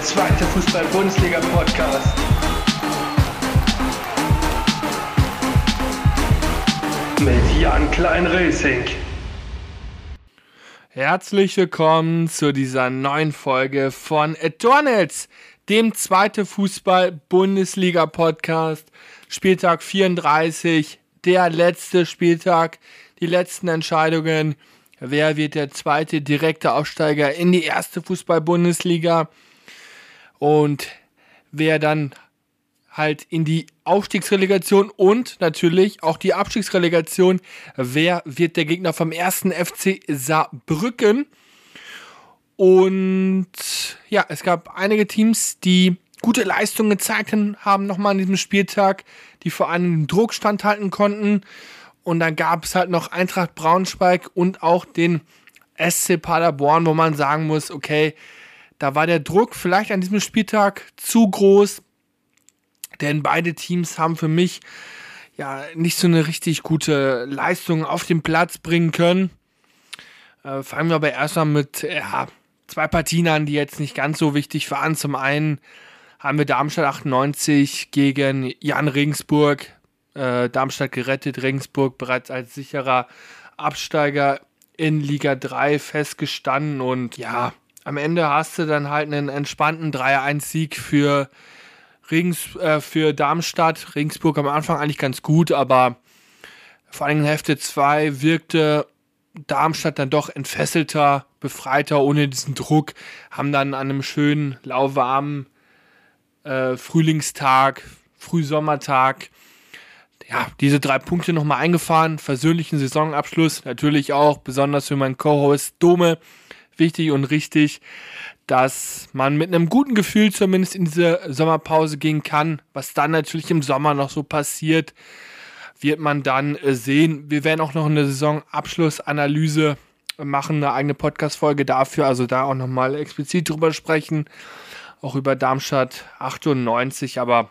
zweite Fußball-Bundesliga-Podcast. Mit Jan Klein-Racing. Herzlich willkommen zu dieser neuen Folge von Tornetz, dem zweite Fußball-Bundesliga-Podcast. Spieltag 34, der letzte Spieltag, die letzten Entscheidungen. Wer wird der zweite direkte Aufsteiger in die erste Fußball-Bundesliga? Und wer dann halt in die Aufstiegsrelegation und natürlich auch die Abstiegsrelegation. Wer wird der Gegner vom 1. FC Saarbrücken? Und ja, es gab einige Teams, die gute Leistungen gezeigt haben nochmal an diesem Spieltag, die vor allem den Druck standhalten konnten. Und dann gab es halt noch Eintracht Braunschweig und auch den SC Paderborn, wo man sagen muss, okay, da war der Druck vielleicht an diesem Spieltag zu groß, denn beide Teams haben für mich ja nicht so eine richtig gute Leistung auf den Platz bringen können. Fangen wir aber erstmal mit zwei Partien an, die jetzt nicht ganz so wichtig waren. Zum einen haben wir Darmstadt 98 gegen Jan Regensburg. Darmstadt gerettet, Regensburg bereits als sicherer Absteiger in Liga 3 festgestanden. Und ja, am Ende hast du dann halt einen entspannten 3-1-Sieg für Darmstadt. Regensburg am Anfang eigentlich ganz gut, aber vor allem in Hälfte 2 wirkte Darmstadt dann doch entfesselter, befreiter, ohne diesen Druck. Haben dann an einem schönen, lauwarmen Frühlingstag, Frühsommertag, ja, diese 3 Punkte nochmal eingefahren. Versöhnlichen Saisonabschluss. Natürlich auch, besonders für meinen Co-Host Dome, wichtig und richtig, dass man mit einem guten Gefühl zumindest in diese Sommerpause gehen kann. Was dann natürlich im Sommer noch so passiert, wird man dann sehen. Wir werden auch noch eine Saisonabschlussanalyse machen, eine eigene Podcast-Folge dafür, also da auch nochmal explizit drüber sprechen, auch über Darmstadt 98, aber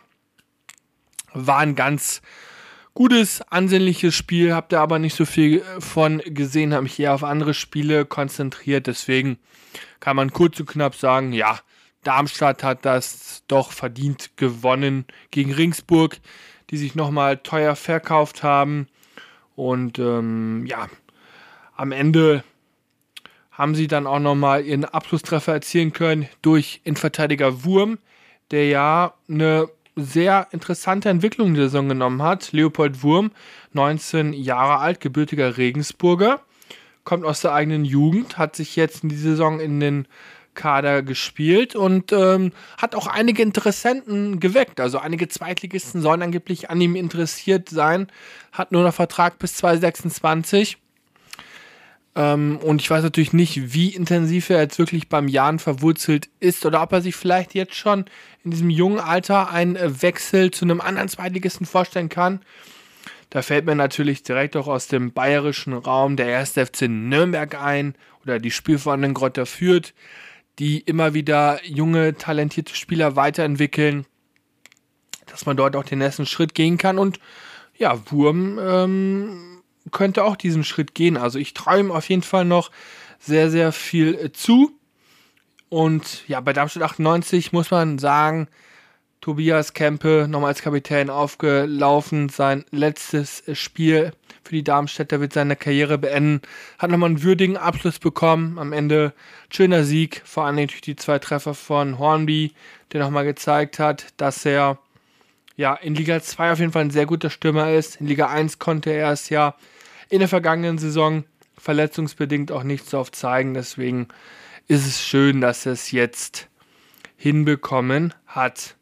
war ein ganz gutes, ansehnliches Spiel, habt ihr aber nicht so viel von gesehen, habe mich eher auf andere Spiele konzentriert, deswegen kann man kurz und knapp sagen, ja, Darmstadt hat das doch verdient gewonnen gegen Regensburg, die sich nochmal teuer verkauft haben und ja, am Ende haben sie dann auch nochmal ihren Abschlusstreffer erzielen können durch Innenverteidiger Wurm, der ja eine sehr interessante Entwicklung in der Saison genommen hat. Leopold Wurm, 19 Jahre alt, gebürtiger Regensburger, kommt aus der eigenen Jugend, hat sich jetzt in die Saison in den Kader gespielt und hat auch einige Interessenten geweckt. Also einige Zweitligisten sollen angeblich an ihm interessiert sein, hat nur noch Vertrag bis 2026. Und ich weiß natürlich nicht, wie intensiv er jetzt wirklich beim Jan verwurzelt ist oder ob er sich vielleicht jetzt schon in diesem jungen Alter einen Wechsel zu einem anderen Zweitligisten vorstellen kann. Da fällt mir natürlich direkt auch aus dem bayerischen Raum der 1. FC Nürnberg ein oder die Spielvereinigung Greuther Fürth, die immer wieder junge, talentierte Spieler weiterentwickeln, dass man dort auch den nächsten Schritt gehen kann. Und ja, Wurm könnte auch diesen Schritt gehen. Also ich traue ihm auf jeden Fall noch sehr, sehr viel zu. Und ja, bei Darmstadt 98 muss man sagen, Tobias Kempe nochmal als Kapitän aufgelaufen. Sein letztes Spiel für die Darmstädter wird seine Karriere beenden. Hat nochmal einen würdigen Abschluss bekommen. Am Ende schöner Sieg, vor allem durch die 2 Treffer von Hornby, der nochmal gezeigt hat, dass er ja in Liga 2 auf jeden Fall ein sehr guter Stürmer ist. In Liga 1 konnte er es ja in der vergangenen Saison verletzungsbedingt auch nicht so oft zeigen. Deswegen ist es schön, dass er es jetzt hinbekommen hat.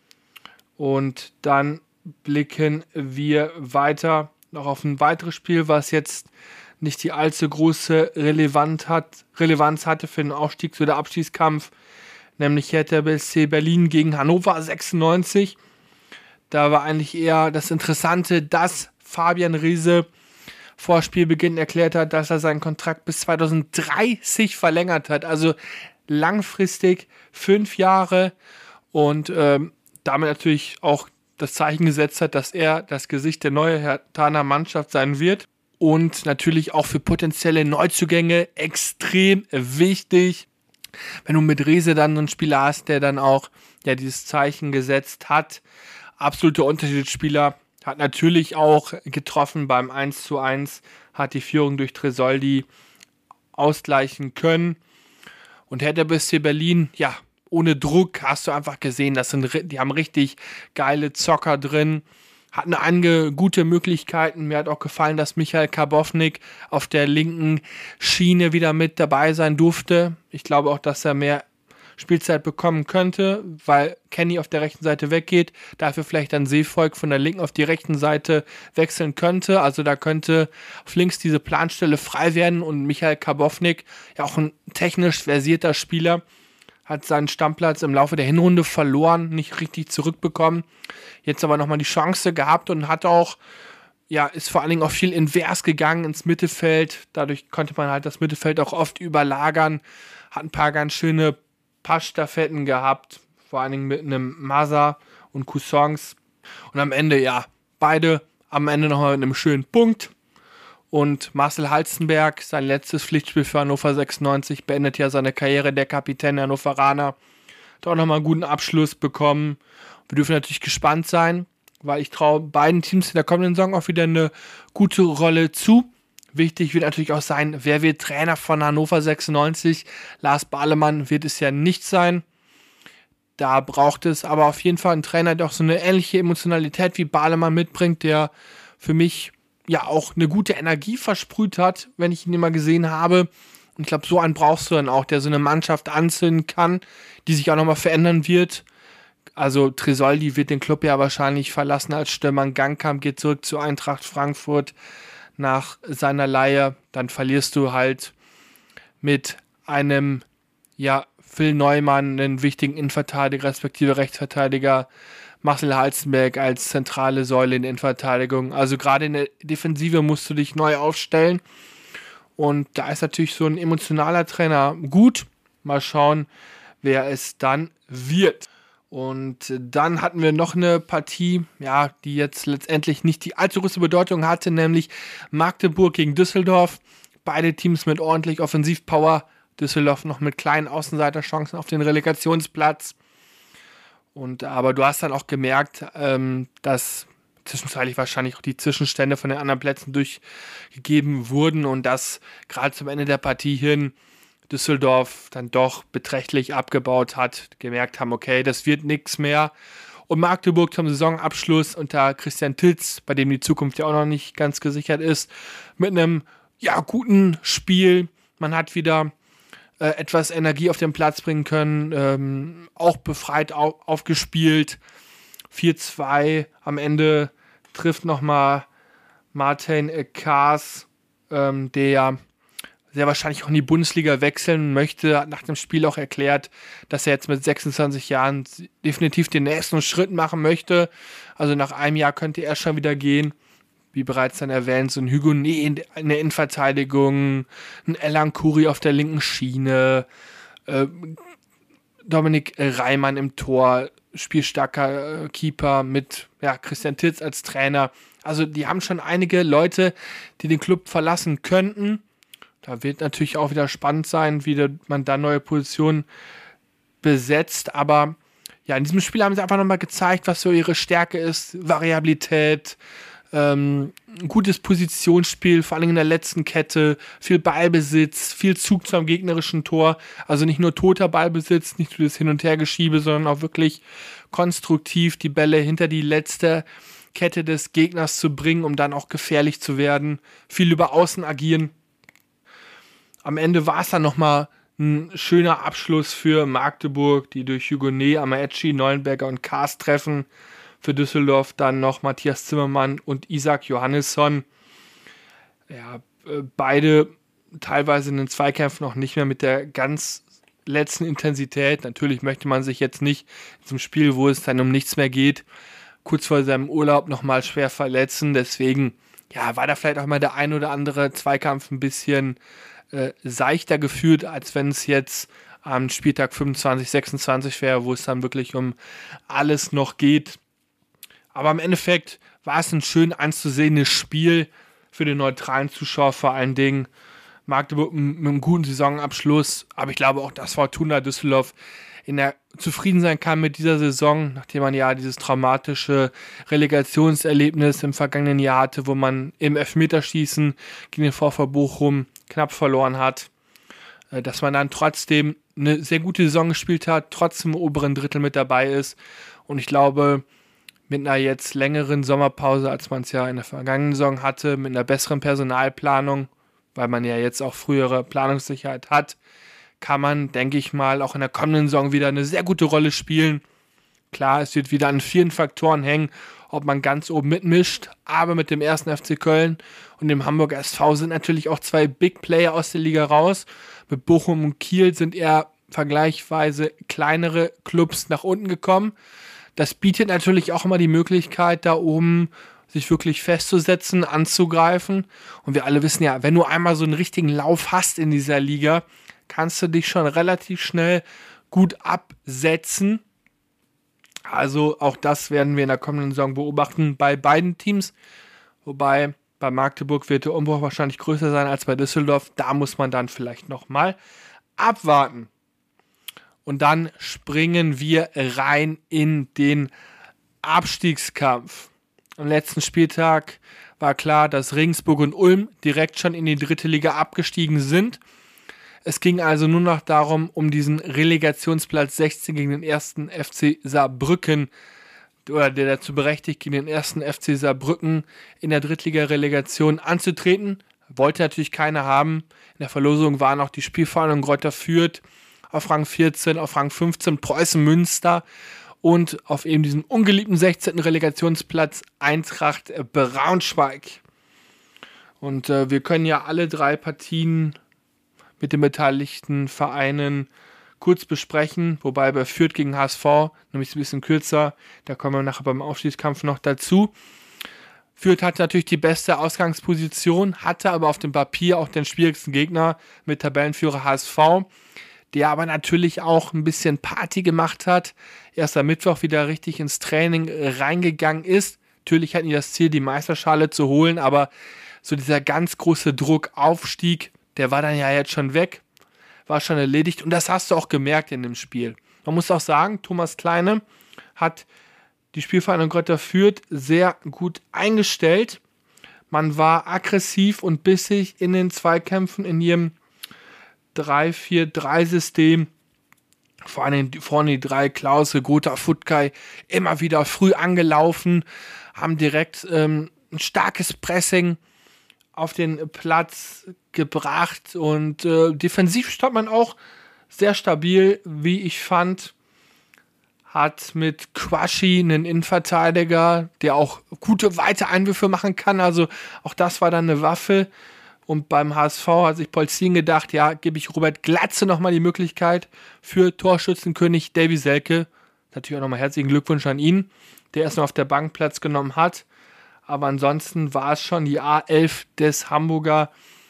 Und dann blicken wir weiter noch auf ein weiteres Spiel, was jetzt nicht die allzu große Relevanz hatte für den Aufstiegs- oder Abstiegskampf, nämlich Hertha BSC Berlin gegen Hannover 96. Da war eigentlich eher das Interessante, dass Fabian Riese vor Spielbeginn erklärt hat, dass er seinen Kontrakt bis 2030 verlängert hat. Also langfristig 5 Jahre und damit natürlich auch das Zeichen gesetzt hat, dass er das Gesicht der neuen Herthaner Mannschaft sein wird. Und natürlich auch für potenzielle Neuzugänge extrem wichtig. wenn du mit Rehse dann so einen Spieler hast, der dann auch dieses Zeichen gesetzt hat, absoluter Unterschiedsspieler, hat natürlich auch getroffen beim 1:1, hat die Führung durch Tresoldi ausgleichen können und Hertha BSC Berlin, ohne Druck, hast du einfach gesehen, die haben richtig geile Zocker drin, hatten einige gute Möglichkeiten. Mir hat auch gefallen, dass Michael Karbovnik auf der linken Schiene wieder mit dabei sein durfte. Ich glaube auch, dass er mehr Spielzeit bekommen könnte, weil Kenny auf der rechten Seite weggeht, dafür vielleicht dann Seevolk von der linken auf die rechten Seite wechseln könnte. Also da könnte auf links diese Planstelle frei werden und Michael Karbovnik, auch ein technisch versierter Spieler, hat seinen Stammplatz im Laufe der Hinrunde verloren, nicht richtig zurückbekommen. Jetzt aber nochmal die Chance gehabt und hat auch, ist vor allen Dingen auch viel invers gegangen ins Mittelfeld. Dadurch konnte man halt das Mittelfeld auch oft überlagern. Hat ein paar ganz schöne Passstaffetten gehabt, vor allen Dingen mit einem Masa und Coussons. Und am Ende, beide am Ende nochmal mit einem schönen Punkt. Und Marcel Halstenberg, sein letztes Pflichtspiel für Hannover 96, beendet ja seine Karriere, der Kapitän der Hannoveraner. Hat auch nochmal einen guten Abschluss bekommen. Wir dürfen natürlich gespannt sein, weil ich traue beiden Teams in der kommenden Saison auch wieder eine gute Rolle zu. Wichtig wird natürlich auch sein, wer wird Trainer von Hannover 96. Lars Bahlemann wird es ja nicht sein. Da braucht es aber auf jeden Fall einen Trainer, der auch so eine ähnliche Emotionalität wie Bahlemann mitbringt, der für mich auch eine gute Energie versprüht hat, wenn ich ihn immer gesehen habe. Und ich glaube, so einen brauchst du dann auch, der so eine Mannschaft anzünden kann, die sich auch nochmal verändern wird. Also Tresoldi wird den Club ja wahrscheinlich verlassen als Stürmer. Gangkamp geht zurück zu Eintracht Frankfurt nach seiner Leihe. Dann verlierst du halt mit einem, Phil Neumann, einen wichtigen Innenverteidiger, respektive Rechtsverteidiger, Marcel Halstenberg als zentrale Säule in der Innenverteidigung. Also gerade in der Defensive musst du dich neu aufstellen. Und da ist natürlich so ein emotionaler Trainer gut. Mal schauen, wer es dann wird. Und dann hatten wir noch eine Partie, die jetzt letztendlich nicht die allzu große Bedeutung hatte, nämlich Magdeburg gegen Düsseldorf. Beide Teams mit ordentlich Offensivpower. Düsseldorf noch mit kleinen Außenseiterchancen auf den Relegationsplatz. Aber du hast dann auch gemerkt, dass zwischenzeitlich wahrscheinlich auch die Zwischenstände von den anderen Plätzen durchgegeben wurden und dass gerade zum Ende der Partie hin Düsseldorf dann doch beträchtlich abgebaut hat, gemerkt haben, okay, das wird nichts mehr. Und Magdeburg zum Saisonabschluss unter Christian Titz, bei dem die Zukunft ja auch noch nicht ganz gesichert ist, mit einem guten Spiel. Man hat wieder etwas Energie auf den Platz bringen können, auch befreit aufgespielt. 4:2 am Ende trifft nochmal Martin Kaas, der sehr wahrscheinlich auch in die Bundesliga wechseln möchte, hat nach dem Spiel auch erklärt, dass er jetzt mit 26 Jahren definitiv den nächsten Schritt machen möchte. Also nach einem Jahr könnte er schon wieder gehen. Wie bereits dann erwähnt, so ein Hugonet in der Innenverteidigung, ein Elan Kuri auf der linken Schiene, Dominik Reimann im Tor, spielstarker Keeper mit Christian Titz als Trainer. Also die haben schon einige Leute, die den Club verlassen könnten. Da wird natürlich auch wieder spannend sein, wie man da neue Positionen besetzt. Aber in diesem Spiel haben sie einfach nochmal gezeigt, was so ihre Stärke ist. Variabilität, gutes Positionsspiel, vor allem in der letzten Kette, viel Ballbesitz, viel Zug zum gegnerischen Tor. Also nicht nur toter Ballbesitz, nicht nur das Hin- und Hergeschiebe, sondern auch wirklich konstruktiv die Bälle hinter die letzte Kette des Gegners zu bringen, um dann auch gefährlich zu werden. Viel über Außen agieren. Am Ende war es dann nochmal ein schöner Abschluss für Magdeburg, die durch Hugonet, Amaechi, Neuenberger und Kaas treffen. Für Düsseldorf dann noch Matthias Zimmermann und Isaac Johannesson. Beide teilweise in den Zweikämpfen noch nicht mehr mit der ganz letzten Intensität. Natürlich möchte man sich jetzt nicht in zum Spiel, wo es dann um nichts mehr geht, kurz vor seinem Urlaub nochmal schwer verletzen. Deswegen war da vielleicht auch mal der ein oder andere Zweikampf ein bisschen seichter geführt, als wenn es jetzt am Spieltag 25, 26 wäre, wo es dann wirklich um alles noch geht. Aber im Endeffekt war es ein schön anzusehendes Spiel für den neutralen Zuschauer vor allen Dingen. Magdeburg mit einem guten Saisonabschluss, aber ich glaube auch, dass Fortuna Düsseldorf zufrieden sein kann mit dieser Saison, nachdem man ja dieses traumatische Relegationserlebnis im vergangenen Jahr hatte, wo man im Elfmeterschießen gegen den VfB Bochum knapp verloren hat, dass man dann trotzdem eine sehr gute Saison gespielt hat, trotzdem im oberen Drittel mit dabei ist und ich glaube, mit einer jetzt längeren Sommerpause, als man es ja in der vergangenen Saison hatte, mit einer besseren Personalplanung, weil man ja jetzt auch frühere Planungssicherheit hat, kann man, denke ich mal, auch in der kommenden Saison wieder eine sehr gute Rolle spielen. Klar, es wird wieder an vielen Faktoren hängen, ob man ganz oben mitmischt, aber mit dem 1. FC Köln und dem Hamburger SV sind natürlich auch zwei Big Player aus der Liga raus. Mit Bochum und Kiel sind eher vergleichsweise kleinere Clubs nach unten gekommen. Das bietet natürlich auch immer die Möglichkeit, da oben sich wirklich festzusetzen, anzugreifen. Und wir alle wissen ja, wenn du einmal so einen richtigen Lauf hast in dieser Liga, kannst du dich schon relativ schnell gut absetzen. Also auch das werden wir in der kommenden Saison beobachten bei beiden Teams. Wobei bei Magdeburg wird der Umbruch wahrscheinlich größer sein als bei Düsseldorf. Da muss man dann vielleicht nochmal abwarten. Und dann springen wir rein in den Abstiegskampf. Am letzten Spieltag war klar, dass Regensburg und Ulm direkt schon in die 3. Liga abgestiegen sind. Es ging also nur noch darum, um diesen Relegationsplatz 16 gegen den 1. FC Saarbrücken, oder der dazu berechtigt, gegen den 1. FC Saarbrücken in der Drittliga-Relegation anzutreten. Wollte natürlich keiner haben. In der Verlosung waren auch die Spielvereinigung Greuther Fürth auf Rang 14, auf Rang 15 Preußen Münster und auf eben diesem ungeliebten 16. Relegationsplatz Eintracht Braunschweig. Und wir können ja alle 3 Partien mit den beteiligten Vereinen kurz besprechen, wobei bei Fürth gegen HSV, nämlich ein bisschen kürzer, da kommen wir nachher beim Aufstiegskampf noch dazu. Fürth hatte natürlich die beste Ausgangsposition, hatte aber auf dem Papier auch den schwierigsten Gegner mit Tabellenführer HSV, der aber natürlich auch ein bisschen Party gemacht hat, erst am Mittwoch wieder richtig ins Training reingegangen ist. Natürlich hatten die das Ziel, die Meisterschale zu holen, aber so dieser ganz große Druck, Aufstieg, der war dann ja jetzt schon weg, war schon erledigt und das hast du auch gemerkt in dem Spiel. Man muss auch sagen, Thomas Kleine hat die Spielvereinigung Greuther Fürth sehr gut eingestellt. Man war aggressiv und bissig in den Zweikämpfen in ihrem 3-4-3-System. Vor allem vorne die 3, Klause, Gotha, Futkay, immer wieder früh angelaufen, haben direkt ein starkes Pressing auf den Platz gebracht und defensiv stand man auch sehr stabil, wie ich fand. Hat mit Quaschi einen Innenverteidiger, der auch gute weite Einwürfe machen kann, also auch das war dann eine Waffe. Und beim HSV hat sich Polzin gedacht, ja, gebe ich Robert Glatze nochmal die Möglichkeit für Torschützenkönig Davy Selke. Natürlich auch nochmal herzlichen Glückwunsch an ihn, der erst noch auf der Bank Platz genommen hat. Aber ansonsten war es schon die A11 des Hamburger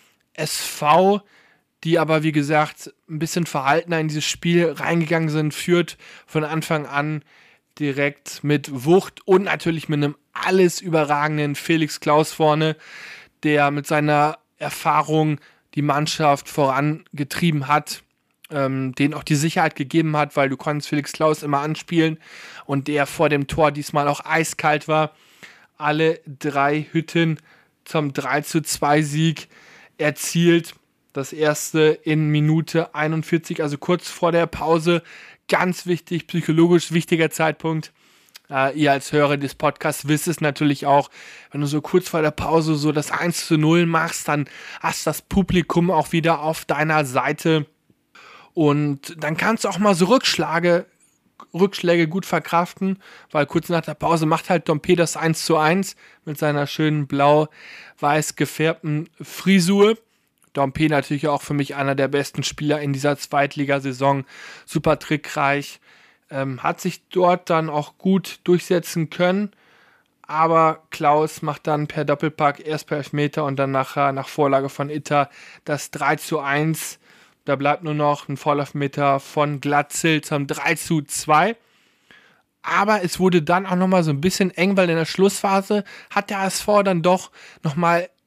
SV, die aber, wie gesagt, ein bisschen verhaltener in dieses Spiel reingegangen sind, führt von Anfang an direkt mit Wucht und natürlich mit einem alles überragenden Felix Klaus vorne, der mit seiner Erfahrung die Mannschaft vorangetrieben hat, denen auch die Sicherheit gegeben hat, weil du konntest Felix Klaus immer anspielen und der vor dem Tor diesmal auch eiskalt war. Alle 3 Hütten zum 3:2 Sieg erzielt. Das erste in Minute 41, also kurz vor der Pause. Ganz wichtig, psychologisch wichtiger Zeitpunkt. Ihr als Hörer des Podcasts wisst es natürlich auch, wenn du so kurz vor der Pause so das 1:0 machst, dann hast das Publikum auch wieder auf deiner Seite. Und dann kannst du auch mal so Rückschläge gut verkraften, weil kurz nach der Pause macht halt Dompe das 1:1 mit seiner schönen blau-weiß gefärbten Frisur. Dompe natürlich auch für mich einer der besten Spieler in dieser Zweitligasaison, super trickreich, hat sich dort dann auch gut durchsetzen können, aber Klaus macht dann per Doppelpack erst per Elfmeter und dann nachher nach Vorlage von Itter das 3:1. Da bleibt nur noch ein Vorlaufmeter von Glatzel zum 3:2. Aber es wurde dann auch nochmal so ein bisschen eng, weil in der Schlussphase hat der HSV dann doch nochmal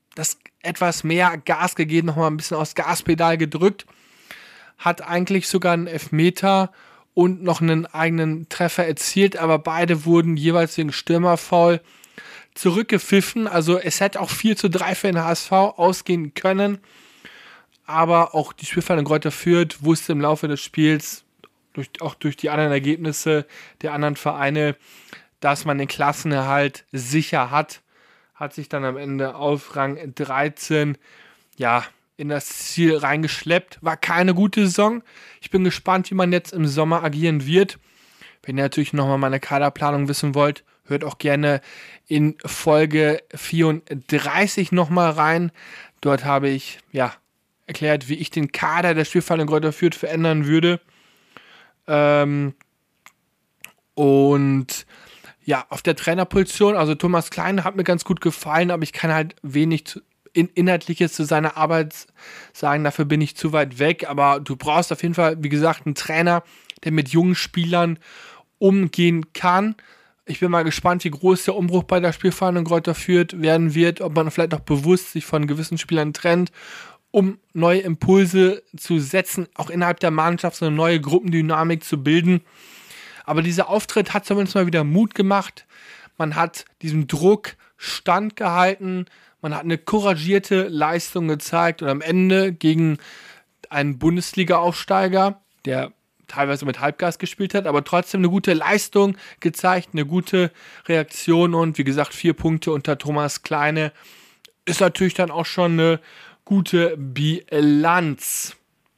das etwas mehr Gas gegeben, nochmal ein bisschen aufs Gaspedal gedrückt, hat eigentlich sogar einen Elfmeter und noch einen eigenen Treffer erzielt, aber beide wurden jeweils wegen Stürmerfoul zurückgepfiffen. Also es hätte auch 4:3 für den HSV ausgehen können, aber auch die Spielvereinigung Greuther Fürth wusste im Laufe des Spiels, auch durch die anderen Ergebnisse der anderen Vereine, dass man den Klassenerhalt sicher hat sich dann am Ende auf Rang 13 in das Ziel reingeschleppt. War keine gute Saison. Ich bin gespannt, wie man jetzt im Sommer agieren wird. Wenn ihr natürlich nochmal meine Kaderplanung wissen wollt, hört auch gerne in Folge 34 nochmal rein. Dort habe ich erklärt, wie ich den Kader der Spielvereinigung Greuther Fürth verändern würde. Und auf der Trainerposition, also Thomas Klein hat mir ganz gut gefallen, aber ich kann halt wenig Inhaltliches zu seiner Arbeit sagen, dafür bin ich zu weit weg, aber du brauchst auf jeden Fall, wie gesagt, einen Trainer, der mit jungen Spielern umgehen kann. Ich bin mal gespannt, wie groß der Umbruch bei der Spielvereinigung Greuther Fürth werden wird, ob man vielleicht auch bewusst sich von gewissen Spielern trennt, um neue Impulse zu setzen, auch innerhalb der Mannschaft so eine neue Gruppendynamik zu bilden. Aber dieser Auftritt hat zumindest mal wieder Mut gemacht. Man hat diesem Druck standgehalten. Man hat eine couragierte Leistung gezeigt und am Ende gegen einen Bundesliga-Aufsteiger, der teilweise mit Halbgas gespielt hat, aber trotzdem eine gute Leistung gezeigt, eine gute Reaktion und wie gesagt 4 Punkte unter Thomas Kleine ist natürlich dann auch schon eine gute Bilanz.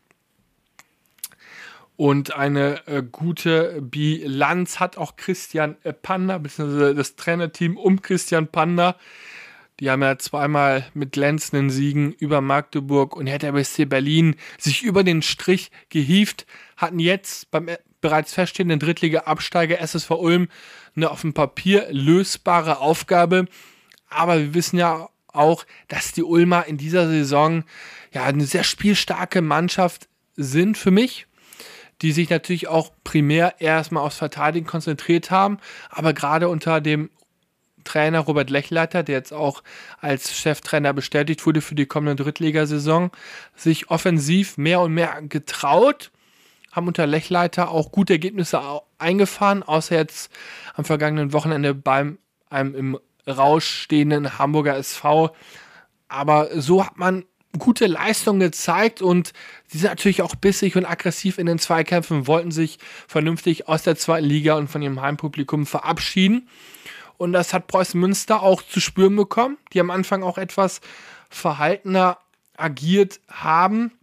Und eine gute Bilanz hat auch Christian Panda, beziehungsweise das Trainerteam um Christian Panda. Die haben ja zweimal mit glänzenden Siegen über Magdeburg und Hertha BSC Berlin sich über den Strich gehievt, hatten jetzt beim bereits feststehenden Drittliga-Absteiger SSV Ulm eine auf dem Papier lösbare Aufgabe. Aber wir wissen ja auch, dass die Ulmer in dieser Saison eine sehr spielstarke Mannschaft sind für mich, die sich natürlich auch primär erstmal aufs Verteidigen konzentriert haben, aber gerade unter dem Trainer Robert Lechleiter, der jetzt auch als Cheftrainer bestätigt wurde für die kommende Drittligasaison, sich offensiv mehr und mehr getraut, haben unter Lechleiter auch gute Ergebnisse eingefahren, außer jetzt am vergangenen Wochenende beim einem im Rausch stehenden Hamburger SV. Aber so hat man gute Leistung gezeigt und sie sind natürlich auch bissig und aggressiv in den Zweikämpfen, wollten sich vernünftig aus der zweiten Liga und von ihrem Heimpublikum verabschieden. Und das hat Preußen Münster auch zu spüren bekommen, die am Anfang auch etwas verhaltener agiert haben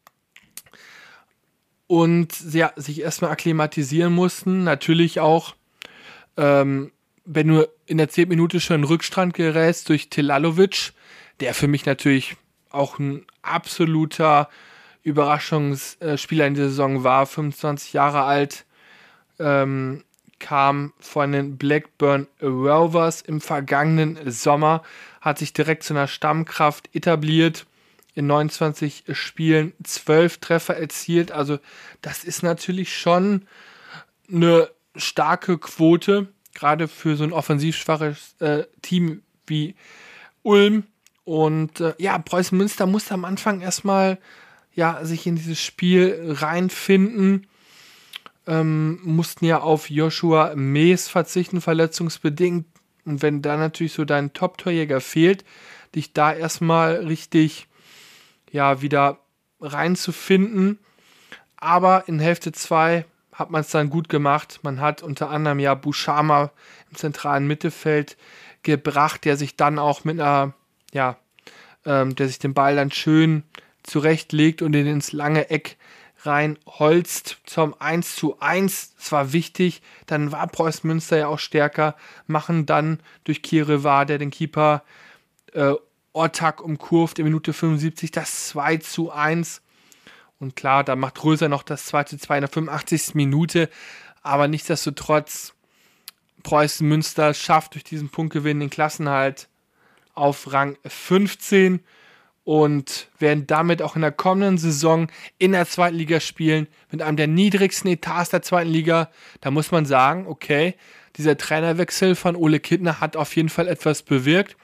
und sich erstmal akklimatisieren mussten. Natürlich auch, wenn du in der 10. Minute schon in Rückstand gerätst durch Tilalovic, der für mich natürlich auch ein absoluter Überraschungsspieler in der Saison war, 25 Jahre alt, kam von den Blackburn Rovers im vergangenen Sommer, hat sich direkt zu einer Stammkraft etabliert, in 29 Spielen 12 Treffer erzielt, also das ist natürlich schon eine starke Quote, gerade für so ein offensiv schwaches Team wie Ulm. Und Preußen Münster musste am Anfang erstmal sich in dieses Spiel reinfinden. Mussten ja auf Joshua Mees verzichten, verletzungsbedingt. Und wenn da natürlich so dein Top-Torjäger fehlt, dich da erstmal richtig wieder reinzufinden. Aber in Hälfte 2 hat man es dann gut gemacht. Man hat unter anderem Buchama im zentralen Mittelfeld gebracht, der sich dann auch mit einer, der sich den Ball dann schön zurechtlegt und ihn ins lange Eck reinholzt zum 1:1. Das war wichtig. Dann war Preußen Münster ja auch stärker, machen dann durch Kirivar, der den Keeper Ortak umkurvt in Minute 75 das 2:1. Und klar, da macht Röser noch das 2:2 in der 85. Minute. Aber nichtsdestotrotz, Preußen Münster schafft durch diesen Punktgewinn den Klassenerhalt auf Rang 15 und werden damit auch in der kommenden Saison in der zweiten Liga spielen, mit einem der niedrigsten Etats der zweiten Liga. Da muss man sagen, okay, dieser Trainerwechsel von Ole Kittner hat auf jeden Fall etwas bewirkt.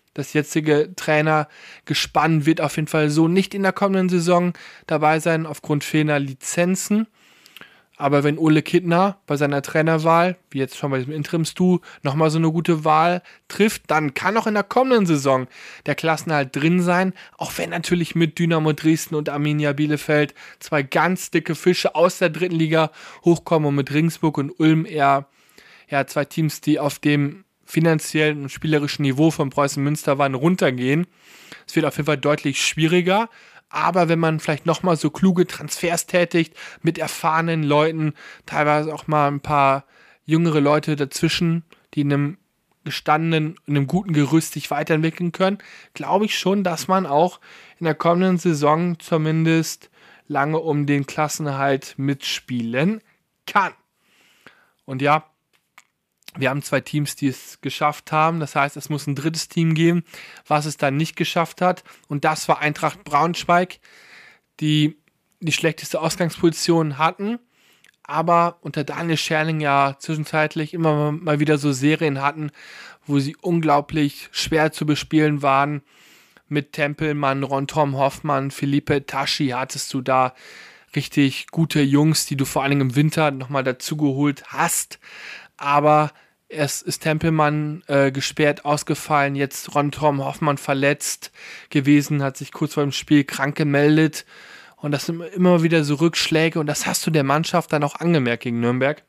Das jetzige Trainergespann wird auf jeden Fall so nicht in der kommenden Saison dabei sein, aufgrund fehlender Lizenzen. Aber wenn Ole Kittner bei seiner Trainerwahl, wie jetzt schon bei diesem Interimsduo, nochmal so eine gute Wahl trifft, dann kann auch in der kommenden Saison der Klassenerhalt drin sein, auch wenn natürlich mit Dynamo Dresden und Arminia Bielefeld zwei ganz dicke Fische aus der dritten Liga hochkommen und mit Regensburg und Ulm eher zwei Teams, die auf dem finanziellen und spielerischen Niveau von Preußen Münster waren, runtergehen. Es wird auf jeden Fall deutlich schwieriger. Aber wenn man vielleicht nochmal so kluge Transfers tätigt, mit erfahrenen Leuten, teilweise auch mal ein paar jüngere Leute dazwischen, die in einem gestandenen, in einem guten Gerüst sich weiterentwickeln können, glaube ich schon, dass man auch in der kommenden Saison zumindest lange um den Klassenerhalt mitspielen kann. Und ja, wir haben 2 Teams, die es geschafft haben. Das heißt, es muss ein drittes Team geben, was es dann nicht geschafft hat. Und das war Eintracht Braunschweig, die die schlechteste Ausgangsposition hatten, aber unter Daniel Scherning ja zwischenzeitlich immer mal wieder so Serien hatten, wo sie unglaublich schwer zu bespielen waren. Mit Tempelmann, Ron-Tom Hoffmann, Felipe Taschi hattest du da richtig gute Jungs, die du vor allen Dingen im Winter nochmal dazugeholt hast. Aber erst ist Tempelmann gesperrt ausgefallen, jetzt Ron-Tom Hoffmann verletzt gewesen, hat sich kurz vor dem Spiel krank gemeldet. Und das sind immer wieder so Rückschläge und das hast du der Mannschaft dann auch angemerkt gegen Nürnberg.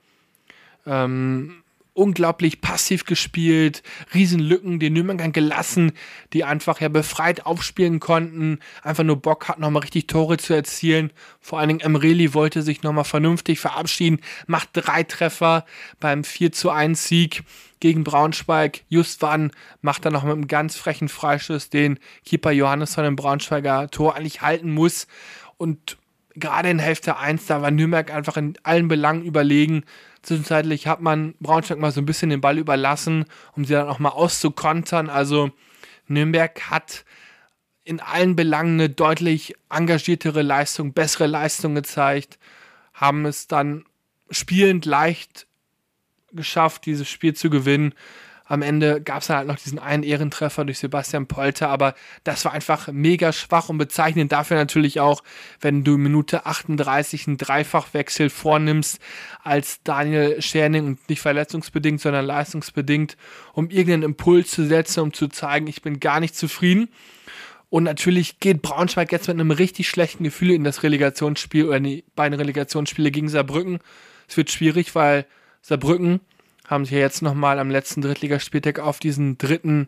Unglaublich passiv gespielt, Riesenlücken den Nürnbergern gelassen, die einfach befreit aufspielen konnten, einfach nur Bock hatten, nochmal richtig Tore zu erzielen. Vor allen Dingen Emreli wollte sich nochmal vernünftig verabschieden, macht 3 Treffer beim 4:1 Sieg gegen Braunschweig. Justwan macht dann noch mit einem ganz frechen Freischuss, den Keeper Johannes von dem Braunschweiger Tor eigentlich halten muss. Und gerade in Hälfte 1, da war Nürnberg einfach in allen Belangen überlegen. Zwischenzeitlich hat man Braunschweig mal so ein bisschen den Ball überlassen, um sie dann auch mal auszukontern. Also Nürnberg hat in allen Belangen eine deutlich engagiertere Leistung, bessere Leistung gezeigt, haben es dann spielend leicht geschafft, dieses Spiel zu gewinnen. Am Ende gab es dann halt noch diesen einen Ehrentreffer durch Sebastian Polter, aber das war einfach mega schwach und bezeichnend dafür natürlich auch, wenn du Minute 38 einen Dreifachwechsel vornimmst als Daniel Scherning und nicht verletzungsbedingt, sondern leistungsbedingt, um irgendeinen Impuls zu setzen, um zu zeigen, ich bin gar nicht zufrieden. Und natürlich geht Braunschweig jetzt mit einem richtig schlechten Gefühl in das Relegationsspiel oder in die beiden Relegationsspiele gegen Saarbrücken. Es wird schwierig, weil Saarbrücken haben sich ja jetzt nochmal am letzten Drittligaspieltag auf diesen 3.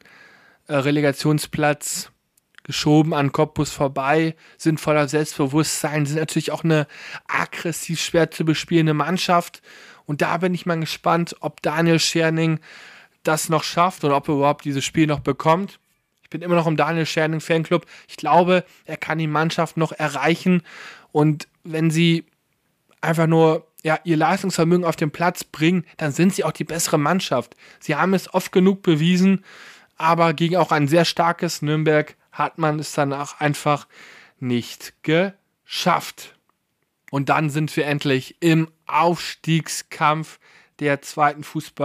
Relegationsplatz geschoben, an Cottbus vorbei, sind voller Selbstbewusstsein, sind natürlich auch eine aggressiv schwer zu bespielende Mannschaft. Und da bin ich mal gespannt, ob Daniel Scherning das noch schafft oder ob er überhaupt dieses Spiel noch bekommt. Ich bin immer noch im Daniel Scherning Fanclub. Ich glaube, er kann die Mannschaft noch erreichen. Und wenn sie einfach nur ihr Leistungsvermögen auf den Platz bringen, dann sind sie auch die bessere Mannschaft. Sie haben es oft genug bewiesen, aber gegen auch ein sehr starkes Nürnberg hat man es danach einfach nicht geschafft. Und dann sind wir endlich im Aufstiegskampf der 2.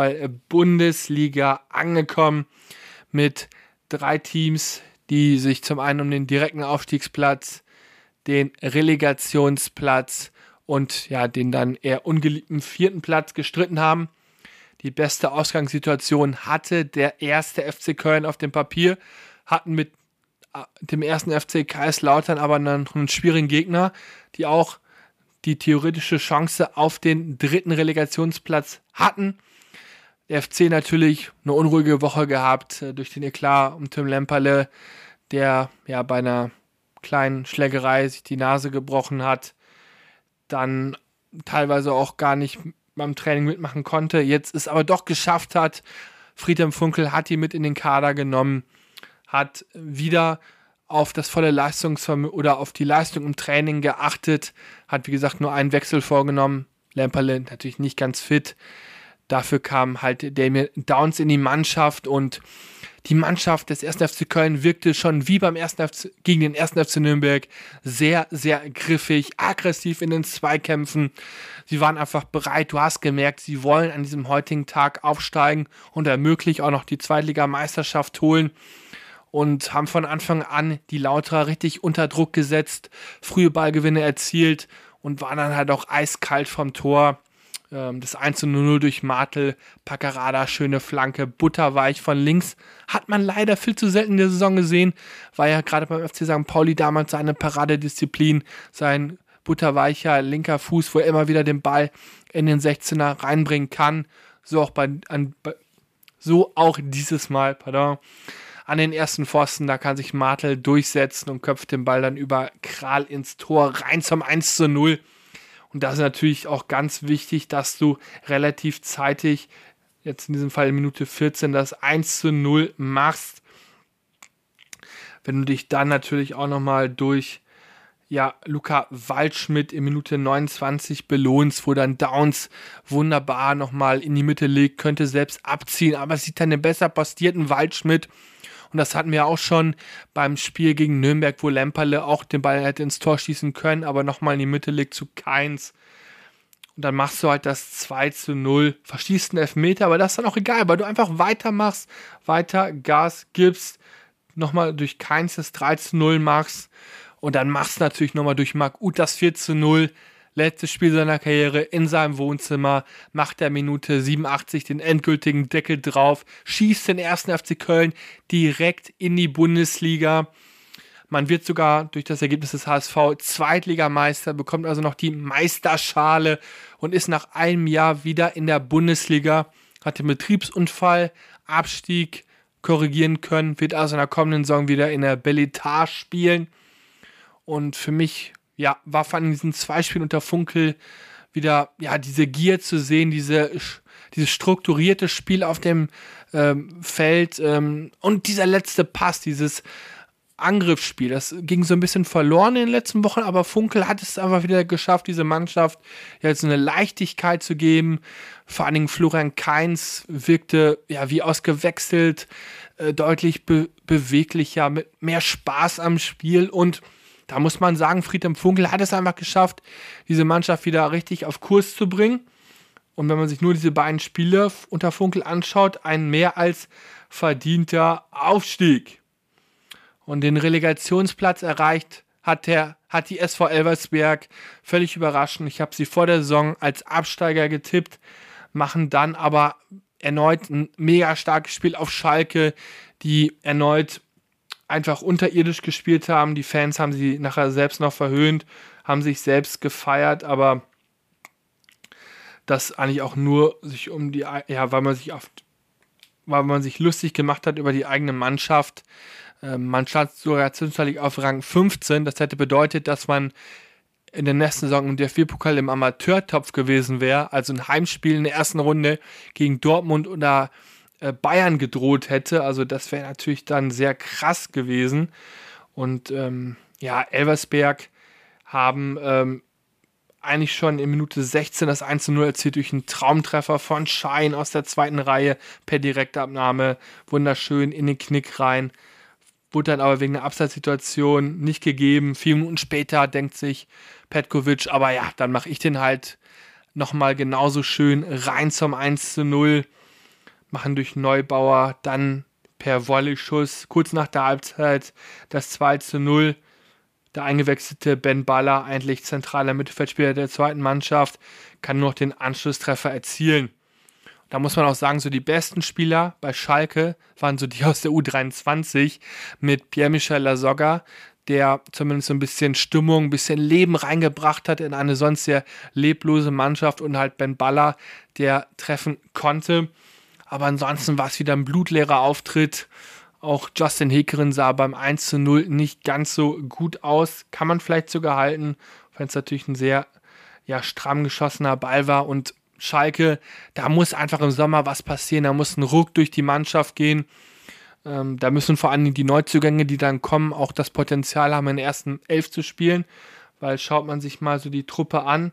Fußball-Bundesliga angekommen mit 3 Teams, die sich zum einen um den direkten Aufstiegsplatz, den Relegationsplatz und den dann eher ungeliebten 4. Platz gestritten haben. Die beste Ausgangssituation hatte der 1. FC Köln auf dem Papier, hatten mit dem 1. FC Kaiserslautern aber noch einen schwierigen Gegner, die auch die theoretische Chance auf den 3. Relegationsplatz hatten. Der FC natürlich eine unruhige Woche gehabt durch den Eklat um Tim Lemperle, der bei einer kleinen Schlägerei sich die Nase gebrochen hat, dann teilweise auch gar nicht beim Training mitmachen konnte, jetzt es aber doch geschafft hat. Friedhelm Funkel hat ihn mit in den Kader genommen, hat wieder auf das volle Leistungsvermögen oder auf die Leistung im Training geachtet, hat wie gesagt nur einen Wechsel vorgenommen. Lemperle natürlich nicht ganz fit. Dafür kam halt Damien Downs in die Mannschaft und die Mannschaft des 1. FC Köln wirkte schon wie beim gegen den 1. FC Nürnberg sehr, sehr griffig, aggressiv in den Zweikämpfen. Sie waren einfach bereit, du hast gemerkt, sie wollen an diesem heutigen Tag aufsteigen und ermöglicht auch noch die Zweitligameisterschaft holen. und haben von Anfang an die Lauterer richtig unter Druck gesetzt, frühe Ballgewinne erzielt und waren dann halt auch eiskalt vom Tor. Das 1:0 durch Martel, Paccarada, schöne Flanke, butterweich von links. Hat man leider viel zu selten in der Saison gesehen, war ja gerade beim FC St. Pauli damals seine Paradedisziplin, sein butterweicher linker Fuß, wo er immer wieder den Ball in den 16er reinbringen kann. So auch dieses Mal, an den ersten Pfosten, da kann sich Martel durchsetzen und köpft den Ball dann über Kral ins Tor, rein zum 1:0. Und das ist natürlich auch ganz wichtig, dass du relativ zeitig, jetzt in diesem Fall in Minute 14, das 1:0 machst. Wenn du dich dann natürlich auch nochmal durch Luca Waldschmidt in Minute 29 belohnst, wo dann Downs wunderbar nochmal in die Mitte legt, könnte selbst abziehen, aber es sieht dann den besser postierten Waldschmidt. Und das hatten wir auch schon beim Spiel gegen Nürnberg, wo Lemperle auch den Ball hätte ins Tor schießen können, aber nochmal in die Mitte legt zu Keins. Und dann machst du halt das 2:0, verschießt einen Elfmeter, aber das ist dann auch egal, weil du einfach weitermachst, weiter Gas gibst, nochmal durch Keins das 3:0 machst und dann machst du natürlich nochmal durch Marc Uth das 4:0. Letztes Spiel seiner Karriere in seinem Wohnzimmer, macht er Minute 87 den endgültigen Deckel drauf, schießt den 1. FC Köln direkt in die Bundesliga. Man wird sogar durch das Ergebnis des HSV Zweitligameister, bekommt also noch die Meisterschale und ist nach einem Jahr wieder in der Bundesliga, hat den Betriebsunfall, Abstieg korrigieren können, wird also in der kommenden Saison wieder in der Belletage spielen. Und für mich war vor allem in diesen 2 Spielen unter Funkel wieder diese Gier zu sehen, dieses strukturierte Spiel auf dem Feld und dieser letzte Pass, dieses Angriffsspiel, das ging so ein bisschen verloren in den letzten Wochen, aber Funkel hat es einfach wieder geschafft, diese Mannschaft jetzt eine Leichtigkeit zu geben. Vor allen Dingen Florian Kainz wirkte wie ausgewechselt, deutlich beweglicher, mit mehr Spaß am Spiel und da muss man sagen, Friedhelm Funkel hat es einfach geschafft, diese Mannschaft wieder richtig auf Kurs zu bringen. Und wenn man sich nur diese beiden Spiele unter Funkel anschaut, ein mehr als verdienter Aufstieg. Und den Relegationsplatz erreicht hat die SV Elversberg völlig überraschend. Ich habe sie vor der Saison als Absteiger getippt, machen dann aber erneut ein mega starkes Spiel auf Schalke, die erneut einfach unterirdisch gespielt haben. Die Fans haben sie nachher selbst noch verhöhnt, haben sich selbst gefeiert, aber das eigentlich auch nur sich weil man sich lustig gemacht hat über die eigene Mannschaft. Man stand sogar zwischenzeitlich auf Rang 15. Das hätte bedeutet, dass man in der nächsten Saison im DFB-Pokal im Amateurtopf gewesen wäre, also ein Heimspiel in der ersten Runde gegen Dortmund oder Bayern gedroht hätte. Also das wäre natürlich dann sehr krass gewesen. Und Elversberg haben eigentlich schon in Minute 16 das 1:0 erzielt durch einen Traumtreffer von Schein aus der zweiten Reihe per Direktabnahme. Wunderschön in den Knick rein. Wurde dann aber wegen einer Abseitssituation nicht gegeben. 4 Minuten später denkt sich Petkovic, aber dann mache ich den halt nochmal genauso schön rein zum 1:0. Machen durch Neubauer, dann per Volley-Schuss, kurz nach der Halbzeit, das 2:0. Der eingewechselte Ben Baller, eigentlich zentraler Mittelfeldspieler der zweiten Mannschaft, kann nur noch den Anschlusstreffer erzielen. Da muss man auch sagen, so die besten Spieler bei Schalke waren so die aus der U23 mit Pierre-Michel Lasogga, der zumindest so ein bisschen Stimmung, ein bisschen Leben reingebracht hat in eine sonst sehr leblose Mannschaft und halt Ben Baller, der treffen konnte. Aber ansonsten war es wieder ein blutleerer Auftritt. Auch Justin Hekeren sah beim 1:0 nicht ganz so gut aus. Kann man vielleicht sogar halten, wenn es natürlich ein sehr stramm geschossener Ball war. Und Schalke, da muss einfach im Sommer was passieren. Da muss ein Ruck durch die Mannschaft gehen. Da müssen vor allem die Neuzugänge, die dann kommen, auch das Potenzial haben, in der ersten 11 zu spielen. Weil schaut man sich mal so die Truppe an,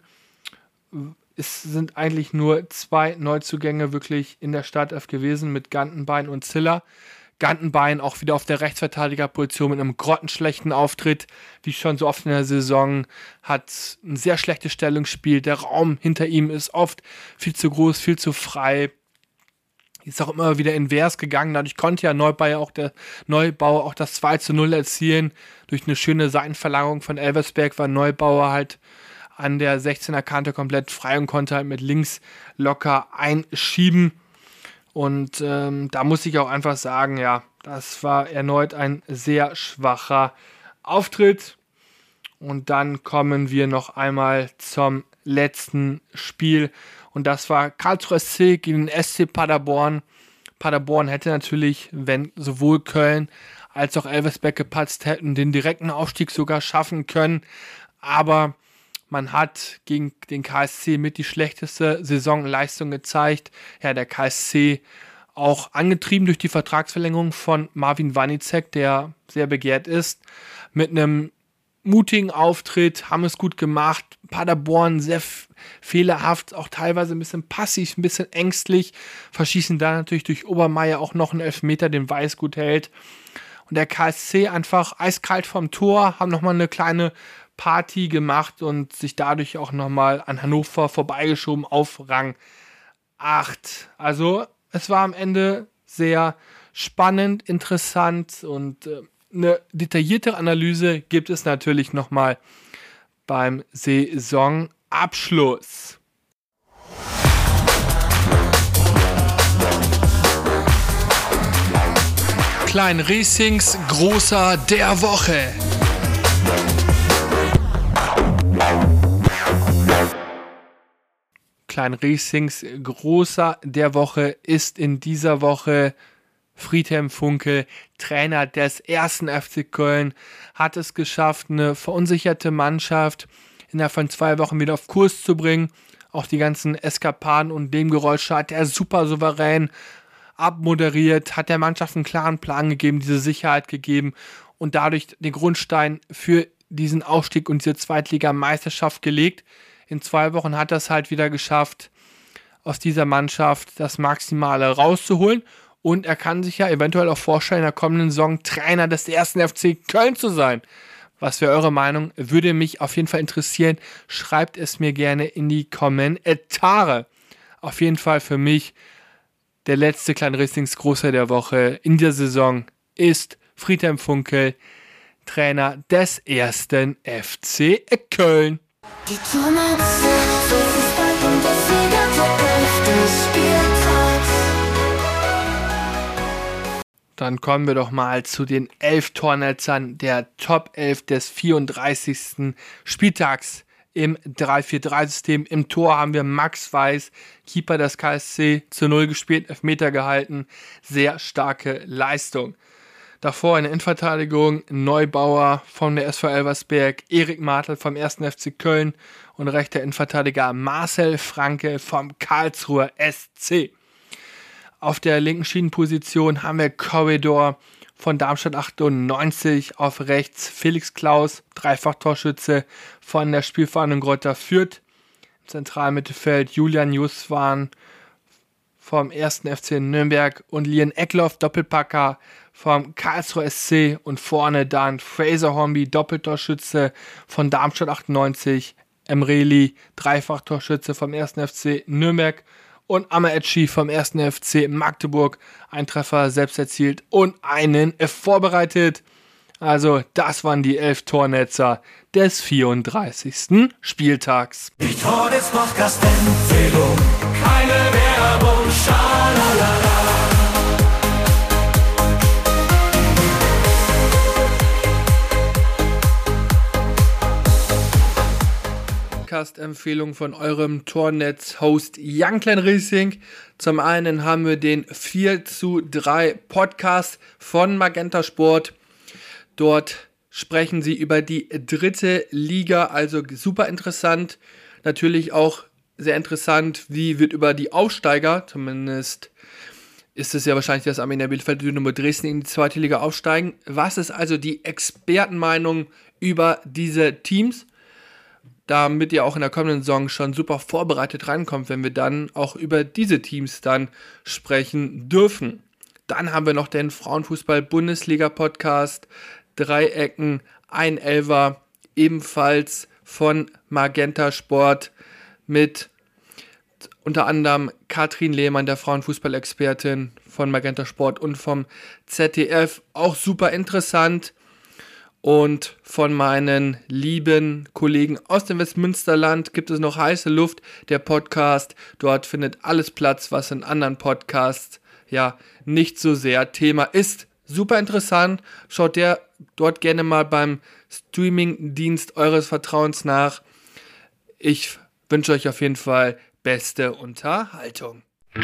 es sind eigentlich nur 2 Neuzugänge wirklich in der Startelf gewesen mit Gantenbein und Ziller. Gantenbein auch wieder auf der Rechtsverteidigerposition mit einem grottenschlechten Auftritt, wie schon so oft in der Saison, hat ein sehr schlechtes Stellungsspiel. Der Raum hinter ihm ist oft viel zu groß, viel zu frei. Ist auch immer wieder invers gegangen. Dadurch konnte ja Neubauer auch das 2:0 erzielen. Durch eine schöne Seitenverlagerung von Elversberg war Neubauer halt an der 16er Kante komplett frei und konnte halt mit links locker einschieben. Und da muss ich auch einfach sagen, ja, das war erneut ein sehr schwacher Auftritt. Und dann kommen wir noch einmal zum letzten Spiel. Und das war Karlsruhe SC gegen den SC Paderborn. Paderborn hätte natürlich, wenn sowohl Köln als auch Elversberg gepatzt hätten, den direkten Aufstieg sogar schaffen können. Aber man hat gegen den KSC mit die schlechteste Saisonleistung gezeigt. Ja, der KSC auch angetrieben durch die Vertragsverlängerung von Marvin Wanicek, der sehr begehrt ist, mit einem mutigen Auftritt, haben es gut gemacht. Paderborn sehr fehlerhaft, auch teilweise ein bisschen passiv, ein bisschen ängstlich. Verschießen da natürlich durch Obermeier auch noch einen Elfmeter, den Weiß gut hält. Und der KSC einfach eiskalt vom Tor, haben nochmal eine kleine Party gemacht und sich dadurch auch nochmal an Hannover vorbeigeschoben auf Rang 8. Also es war am Ende sehr spannend, interessant und eine detaillierte Analyse gibt es natürlich nochmal beim Saisonabschluss. Klein Riesings Großer der Woche. Klein Riesings Großer der Woche ist in dieser Woche Friedhelm Funkel, Trainer des 1. FC Köln, hat es geschafft, eine verunsicherte Mannschaft innerhalb von 2 Wochen wieder auf Kurs zu bringen. Auch die ganzen Eskapaden und Nebengeräusche hat er super souverän abmoderiert, hat der Mannschaft einen klaren Plan gegeben, diese Sicherheit gegeben und dadurch den Grundstein für diesen Aufstieg und diese Zweitligameisterschaft gelegt. In 2 Wochen hat er es halt wieder geschafft, aus dieser Mannschaft das Maximale rauszuholen. Und er kann sich ja eventuell auch vorstellen, in der kommenden Saison Trainer des 1. FC Köln zu sein. Was wäre eure Meinung? Würde mich auf jeden Fall interessieren. Schreibt es mir gerne in die Kommentare. Auf jeden Fall für mich der letzte Klein Riesings Großer der Woche in der Saison ist Friedhelm Funkel, Trainer des 1. FC Köln. Die Tornetze, so Fußball und der Sieger Top 11 des Spieltags. Dann kommen wir doch mal zu den 11 Tornetzern der Top 11 des 34. Spieltags im 3-4-3-System. Im Tor haben wir Max Weiß, Keeper des KSC, zu 0 gespielt, Elfmeter gehalten. Sehr starke Leistung. Davor in der Innenverteidigung Neubauer von der SV Elversberg, Erik Martel vom 1. FC Köln und rechter Innenverteidiger Marcel Franke vom Karlsruher SC. Auf der linken Schienenposition haben wir Korridor von Darmstadt 98, auf rechts Felix Klaus, Dreifach-Torschütze von der Spielvereinigung Greuther Fürth. Im zentralen Mittelfeld Julian Justwan vom 1. FC Nürnberg und Lian Eckloff, Doppelpacker vom Karlsruher SC und vorne dann Fraser Hornby, Doppeltorschütze von Darmstadt 98, Emreli, Dreifach-Torschütze vom 1. FC Nürnberg und Amaechi vom 1. FC Magdeburg, ein Treffer selbst erzielt und einen vorbereitet. Also das waren die 11 Tornetzer des 34. Spieltags. Die Tor des Podcast-Empfehlung, keine Werbung, schalalala. Podcast-Empfehlung von eurem Tornetz-Host Jan Klein Riesing. Zum einen haben wir den 4:3 Podcast von Magenta Sport. Dort sprechen sie über die 3. Liga, also super interessant. Natürlich auch sehr interessant, wie wird über die Aufsteiger, zumindest ist es ja wahrscheinlich, dass Arminia Bielefeld und Dynamo Dresden in die 2. Liga aufsteigen. Was ist also die Expertenmeinung über diese Teams? Damit ihr auch in der kommenden Saison schon super vorbereitet reinkommt, wenn wir dann auch über diese Teams dann sprechen dürfen. Dann haben wir noch den Frauenfußball-Bundesliga-Podcast, 3 Ecken, ein Elfer, ebenfalls von Magenta Sport mit unter anderem Katrin Lehmann, der Frauenfußball-Expertin von Magenta Sport und vom ZDF, auch super interessant. Und von meinen lieben Kollegen aus dem Westmünsterland gibt es noch Heiße Luft, der Podcast. Dort findet alles Platz, was in anderen Podcasts ja nicht so sehr Thema ist. Super interessant. Schaut dort gerne mal beim Streaming-Dienst eures Vertrauens nach. Ich wünsche euch auf jeden Fall beste Unterhaltung.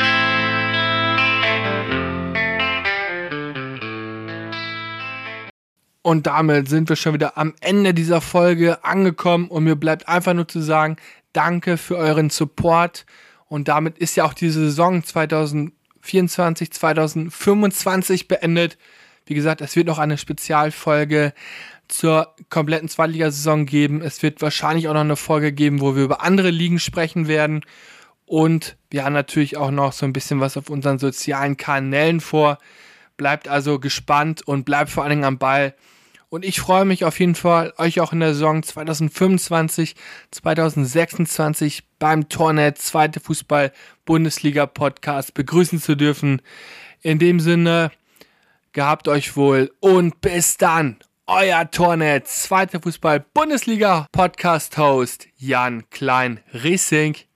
Und damit sind wir schon wieder am Ende dieser Folge angekommen und mir bleibt einfach nur zu sagen, danke für euren Support und damit ist ja auch die Saison 2024, 2025 beendet. Wie gesagt, es wird noch eine Spezialfolge zur kompletten Zweitligasaison geben. Es wird wahrscheinlich auch noch eine Folge geben, wo wir über andere Ligen sprechen werden und wir haben natürlich auch noch so ein bisschen was auf unseren sozialen Kanälen vor. Bleibt also gespannt und bleibt vor allen Dingen am Ball. Und ich freue mich auf jeden Fall, euch auch in der Saison 2025, 2026 beim Tornet Zweite Fußball-Bundesliga-Podcast begrüßen zu dürfen. In dem Sinne, gehabt euch wohl und bis dann. Euer Tornet Zweite Fußball-Bundesliga-Podcast-Host Jan Klein-Riesing.